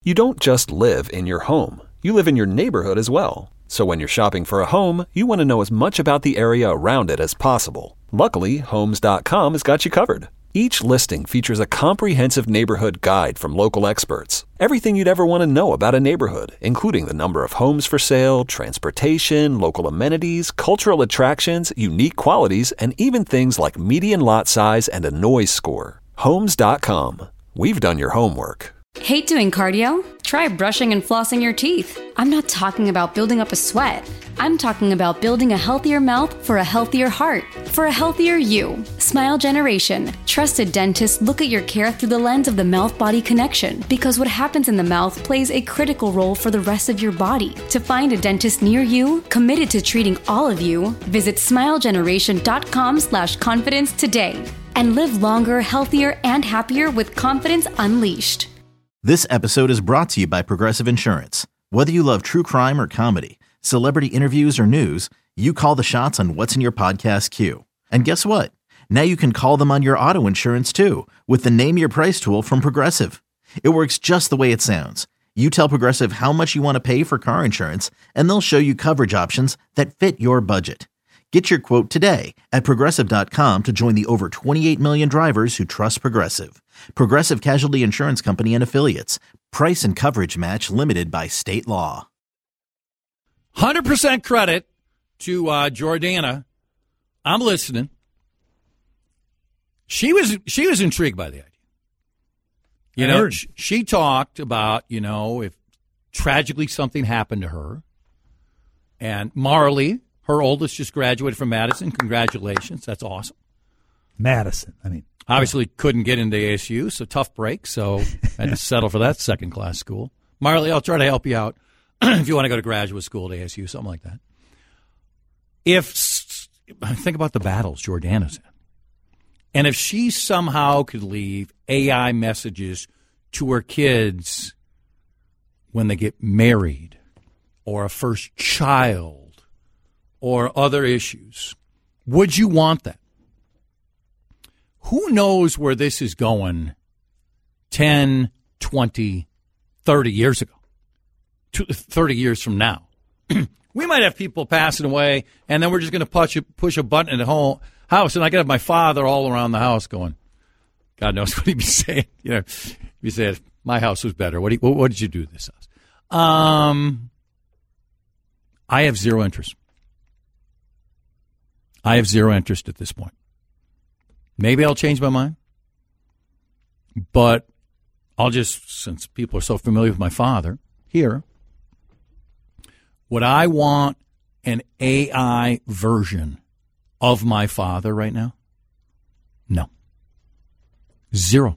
You don't just live in your home. You live in your neighborhood as well. So when you're shopping for a home, you want to know as much about the area around it as possible. Luckily, Homes.com has got you covered. Each listing features a comprehensive neighborhood guide from local experts. Everything you'd ever want to know about a neighborhood, including the number of homes for sale, transportation, local amenities, cultural attractions, unique qualities, and even things like median lot size and a noise score. Homes.com. We've done your homework. Hate doing cardio? Try brushing and flossing your teeth. I'm not talking about building up a sweat. I'm talking about building a healthier mouth for a healthier heart, for a healthier you. Smile Generation. Trusted dentists look at your care through the lens of the mouth-body connection, because what happens in the mouth plays a critical role for the rest of your body. To find a dentist near you, committed to treating all of you, visit smilegeneration.com/confidence today. And live longer, healthier, and happier with confidence unleashed. This episode is brought to you by Progressive Insurance. Whether you love true crime or comedy, celebrity interviews or news, you call the shots on what's in your podcast queue. And guess what? Now you can call them on your auto insurance too, with the Name Your Price tool from Progressive. It works just the way it sounds. You tell Progressive how much you want to pay for car insurance, and they'll show you coverage options that fit your budget. Get your quote today at Progressive.com to join the over 28 million drivers who trust Progressive. Progressive Casualty Insurance Company and Affiliates. Price and coverage match limited by state law. 100% credit to Jordana. I'm listening. She was intrigued by the idea. You know, she talked about, you know, if tragically something happened to her. And Marley, her oldest, just graduated from Madison. Congratulations. That's awesome. Madison. I mean, obviously couldn't get into ASU, so tough break. So had to settle for that second-class school. Marley, I'll try to help you out if you want to go to graduate school at ASU, something like that. Think about the battles Jordana's in. And if she somehow could leave AI messages to her kids when they get married or a first child, or other issues, would you want that? Who knows where this is going 10, 20, 30 years ago, 30 years from now? We might have people passing away, and then we're just going to push a button in the house, and I could have my father all around the house going, God knows what he'd be saying. You know, he'd say, my house was better. What did you do to this house? I have zero interest. I have zero interest at this point. Maybe I'll change my mind. But I'll just, since people are so familiar with my father, here, would I want an AI version of my father right now? No. Zero.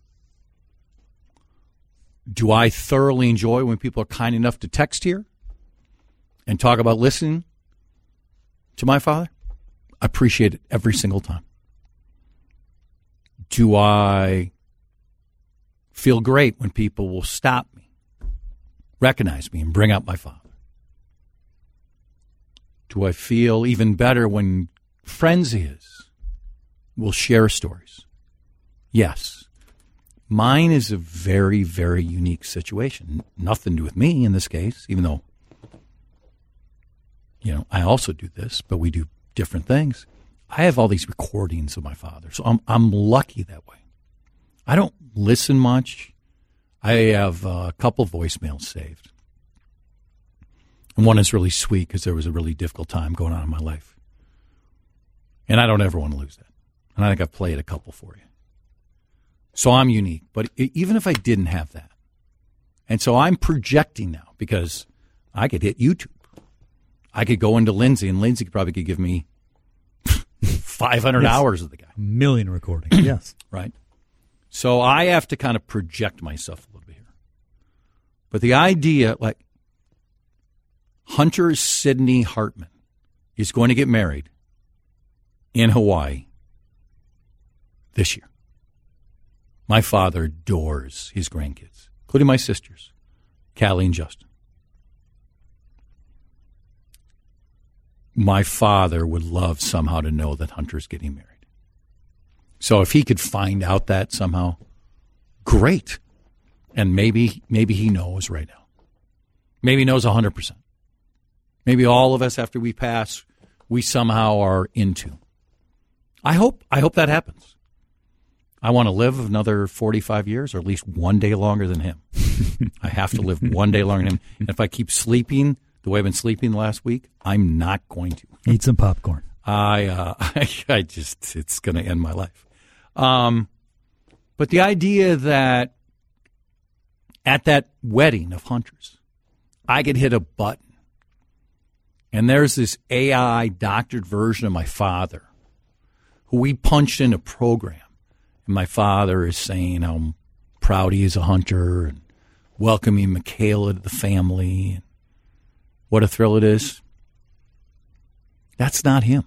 Do I thoroughly enjoy when people are kind enough to text here and talk about listening to my father? I appreciate it every single time. Do I feel great when people will stop me, recognize me, and bring up my father? Do I feel even better when friends of his will share stories? Yes. Mine is a very, very unique situation. Nothing to do with me in this case, even though, you know, I also do this, but we do different things. I have all these recordings of my father, so I'm lucky that way. I don't listen much. I have a couple voicemails saved. And one is really sweet because there was a really difficult time going on in my life. And I don't ever want to lose that. And I think I've played a couple for you. So I'm unique. But even if I didn't have that, and so I'm projecting now because I could hit YouTube. I could go into Lindsay, and Lindsay could give me 500 hours of the guy. A million recordings, yes. Right? So I have to kind of project myself a little bit here. But the idea, like, Hunter Sidney Hartman is going to get married in Hawaii this year. My father adores his grandkids, including my sisters, Callie and Justin. My father would love somehow to know that Hunter's getting married. So if he could find out that somehow, great. And maybe he knows right now. Maybe he knows 100%. Maybe all of us, after we pass, we somehow are into. I hope that happens. I want to live another 45 years, or at least one day longer than him. I have to live one day longer than him. And if I keep sleeping the way I've been sleeping the last week, I'm not going to. Eat some popcorn. I just, it's going to end my life. But the idea that at that wedding of Hunter's, I could hit a button and there's this AI doctored version of my father who we punched in a program. And my father is saying how proud he is a hunter and welcoming Michaela to the family. And what a thrill it is. That's not him.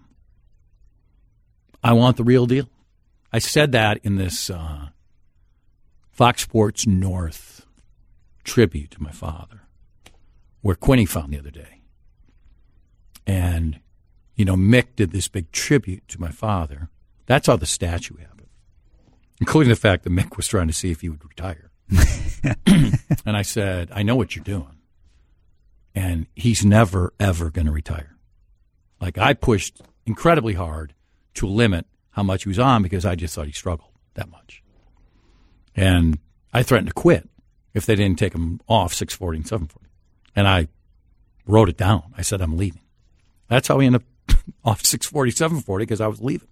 I want the real deal. I said that in this Fox Sports North tribute to my father, where Quinny found the other day. And, Mick did this big tribute to my father. That's how the statue happened, including the fact that Mick was trying to see if he would retire. And I said, I know what you're doing. And he's never, ever going to retire. Like, I pushed incredibly hard to limit how much he was on because I just thought he struggled that much. And I threatened to quit if they didn't take him off 640 and 740. And I wrote it down. I said, I'm leaving. That's how we ended up off 640, 740 because I was leaving.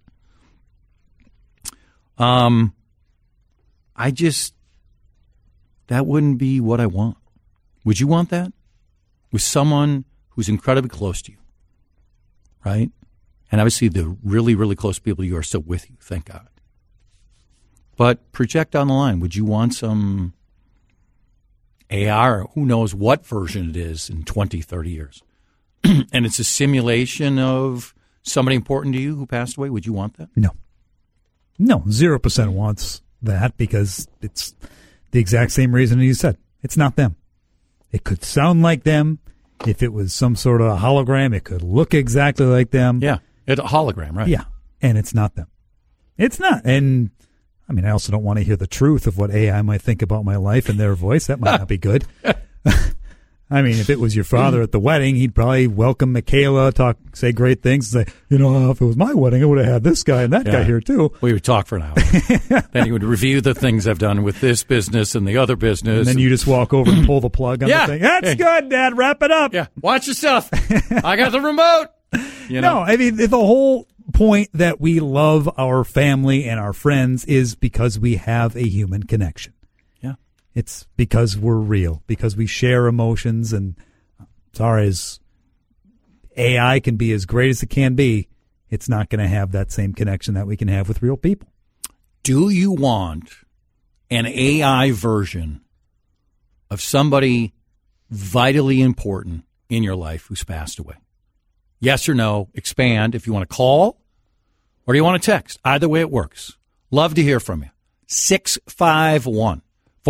That wouldn't be what I want. Would you want that? With someone who's incredibly close to you, right? And obviously the really, really close people to you are still with you, thank God. But project down the line, would you want some AI or who knows what version it is in 20, 30 years? And it's a simulation of somebody important to you who passed away. Would you want that? No, 0% wants that because it's the exact same reason you said. It's not them. It could sound like them. If it was some sort of hologram, it could look exactly like them. Yeah, it's a hologram, right? Yeah, and it's not them. It's not. And, I also don't want to hear the truth of what AI might think about my life in their voice. That might not be good. If it was your father at the wedding, he'd probably welcome Michaela, say great things, say, if it was my wedding, I would have had this guy and that guy here too. We would talk for an hour. Then he would review the things I've done with this business and the other business. And then you just walk over and pull the plug on the thing. That's good, Dad. Wrap it up. Yeah. Watch your stuff. I got the remote. No, the whole point that we love our family and our friends is because we have a human connection. It's because we're real, because we share emotions, and as far as AI can be as great as it can be, it's not going to have that same connection that we can have with real people. Do you want an AI version of somebody vitally important in your life who's passed away? Yes or no? Expand if you want to call or do you want to text. Either way it works. Love to hear from you. 651-461-9226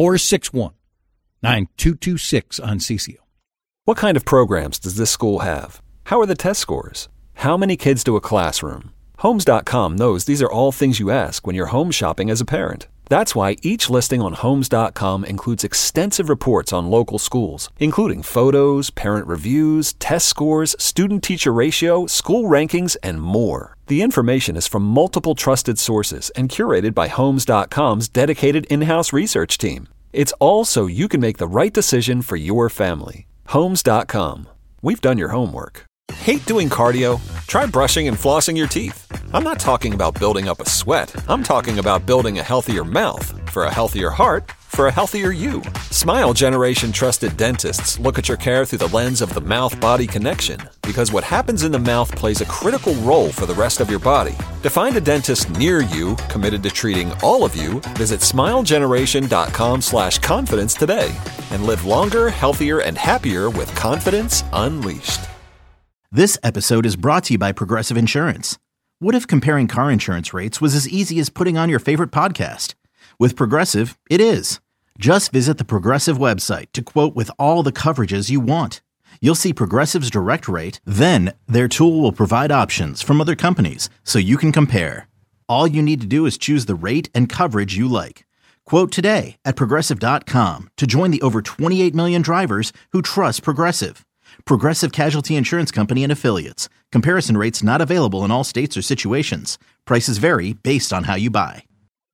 on CCO. What kind of programs does this school have? How are the test scores? How many kids to a classroom? Homes.com knows these are all things you ask when you're home shopping as a parent. That's why each listing on Homes.com includes extensive reports on local schools, including photos, parent reviews, test scores, student-teacher ratio, school rankings, and more. The information is from multiple trusted sources and curated by Homes.com's dedicated in-house research team. It's all so you can make the right decision for your family. Homes.com. We've done your homework. Hate doing cardio? Try brushing and flossing your teeth. I'm not talking about building up a sweat. I'm talking about building a healthier mouth. For a healthier heart, for a healthier you. Smile Generation trusted dentists look at your care through the lens of the mouth-body connection, because what happens in the mouth plays a critical role for the rest of your body. To find a dentist near you committed to treating all of you, visit smilegeneration.com/confidence today and live longer, healthier, and happier with confidence unleashed. This episode is brought to you by Progressive Insurance. What if comparing car insurance rates was as easy as putting on your favorite podcast? With Progressive, it is. Just visit the Progressive website to quote with all the coverages you want. You'll see Progressive's direct rate, then their tool will provide options from other companies so you can compare. All you need to do is choose the rate and coverage you like. Quote today at Progressive.com to join the over 28 million drivers who trust Progressive. Progressive Casualty Insurance Company and Affiliates. Comparison rates not available in all states or situations. Prices vary based on how you buy.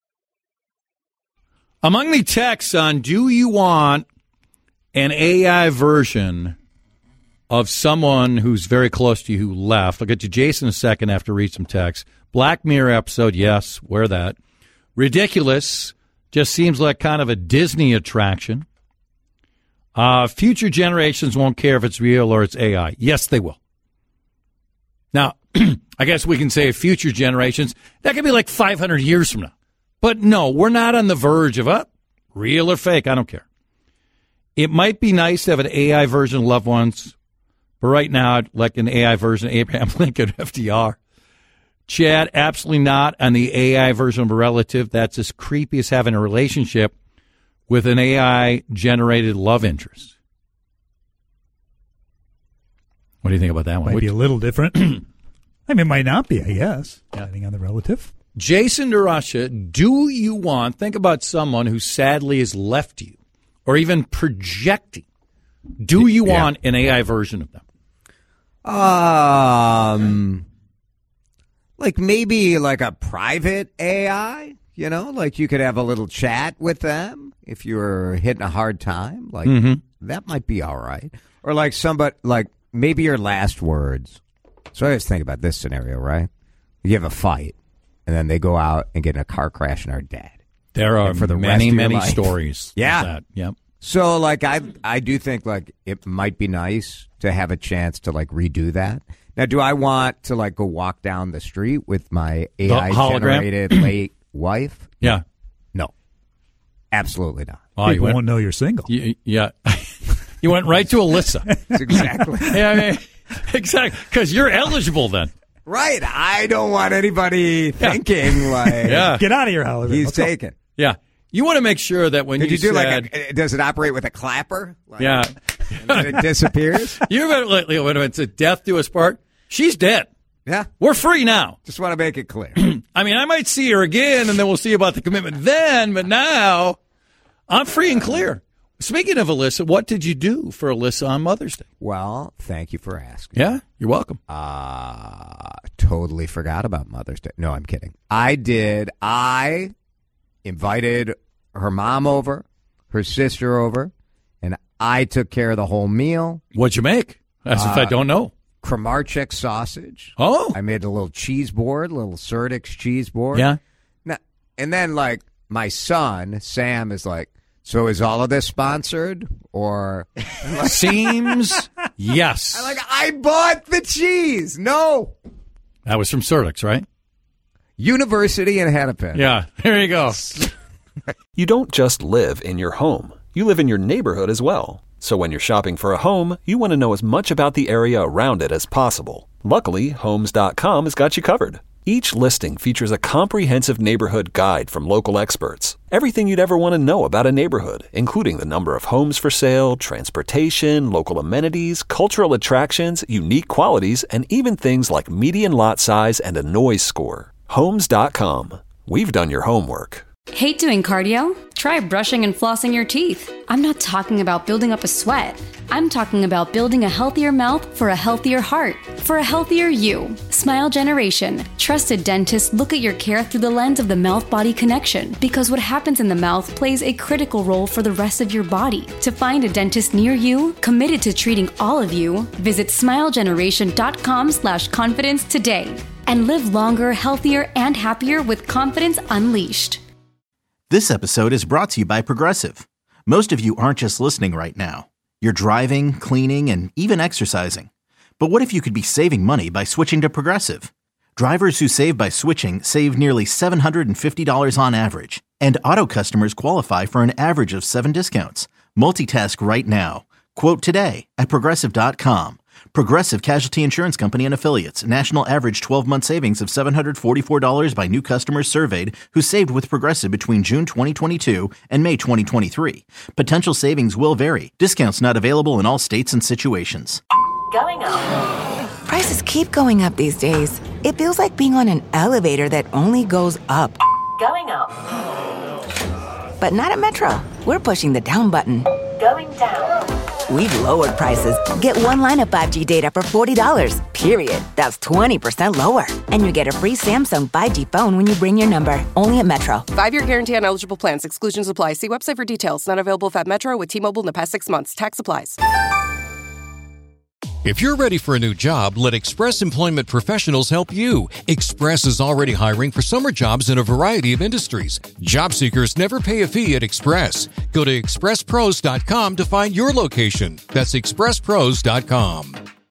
Among the texts on do you want an AI version of someone who's very close to you who left? I'll get to Jason in a second after read some texts. Black Mirror episode, yes, wear that. Ridiculous, just seems like kind of a Disney attraction. Future generations won't care if it's real or it's AI. Yes, they will. Now, I guess we can say future generations, that could be like 500 years from now. But no, we're not on the verge of, real or fake, I don't care. It might be nice to have an AI version of loved ones, but right now, I'd like an AI version of Abraham Lincoln, FDR. Chad, absolutely not on the AI version of a relative. That's as creepy as having a relationship with an AI-generated love interest. What do you think about that one? Might be a little different. I mean, it might not be, I guess, depending on the relative. Jason DeRusha, do you want, think about someone who sadly has left you, or even projecting. Do you want an AI version of them? Like maybe like a private AI, you know, like you could have a little chat with them if you're hitting a hard time. Like that might be all right. Or like somebody, like maybe your last words. So I always think about this scenario, right? You have a fight, and then they go out and get in a car crash and are dead. There are for the many life. stories. Yeah. Like that. Yep. So, like, I do think, like, it might be nice to have a chance to, like, redo that. Now, do I want to, like, go walk down the street with my AI-generated late wife? Yeah. No. Absolutely not. Oh, People won't know you're single. Yeah. You went right to Alyssa. Exactly. Yeah, I mean, exactly. Because you're eligible then. Right. I don't want anybody thinking, like, Get out of here, Hollywood. he's taken. Yeah. You want to make sure that when Did you do said, like does it operate with a clapper? Like, yeah. And then it disappears? You better, when it's a death do us part, she's dead. Yeah. We're free now. Just want to make it clear. I mean, I might see her again, and then we'll see about the commitment then, but now I'm free and clear. Speaking of Alyssa, what did you do for Alyssa on Mother's Day? Well, thank you for asking. Yeah, you're welcome. Totally forgot about Mother's Day. No, I'm kidding. I did. I invited her mom over, her sister over, and I took care of the whole meal. What'd you make? As if I don't know. Kramarczyk sausage. Oh. I made a little cheese board, a little Surdix cheese board. Yeah. Now, and then, like, my son, Sam, is like, so is all of this sponsored? Or Seems yes. I'm like, I bought the cheese. No. That was from Surdix, right? University in Hennepin. Yeah. There you go. You don't just live in your home. You live in your neighborhood as well. So when you're shopping for a home, you want to know as much about the area around it as possible. Luckily, Homes.com has got you covered. Each listing features a comprehensive neighborhood guide from local experts. Everything you'd ever want to know about a neighborhood, including the number of homes for sale, transportation, local amenities, cultural attractions, unique qualities, and even things like median lot size and a noise score. Homes.com. We've done your homework. Hate doing cardio? Try brushing and flossing your teeth. I'm not talking about building up a sweat. I'm talking about building a healthier mouth for a healthier heart, for a healthier you. Smile Generation. Trusted dentists look at your care through the lens of the mouth-body connection, because what happens in the mouth plays a critical role for the rest of your body. To find a dentist near you, committed to treating all of you, visit smilegeneration.com/confidence today and live longer, healthier, and happier with confidence unleashed. This episode is brought to you by Progressive. Most of you aren't just listening right now. You're driving, cleaning, and even exercising. But what if you could be saving money by switching to Progressive? Drivers who save by switching save nearly $750 on average. And auto customers qualify for an average of 7 discounts. Multitask right now. Quote today at Progressive.com. Progressive Casualty Insurance Company and Affiliates. National average 12-month savings of $744 by new customers surveyed who saved with Progressive between June 2022 and May 2023. Potential savings will vary. Discounts not available in all states and situations. Going up. Prices keep going up these days. It feels like being on an elevator that only goes up. Going up. But not at Metro. We're pushing the down button. Going down. We've lowered prices. Get one line of 5G data for $40, period. That's 20% lower. And you get a free Samsung 5G phone when you bring your number. Only at Metro. 5-year guarantee on eligible plans. Exclusions apply. See website for details. Not available at Metro with T-Mobile in the past 6 months. Tax applies. If you're ready for a new job, let Express Employment Professionals help you. Express is already hiring for summer jobs in a variety of industries. Job seekers never pay a fee at Express. Go to expresspros.com to find your location. That's expresspros.com.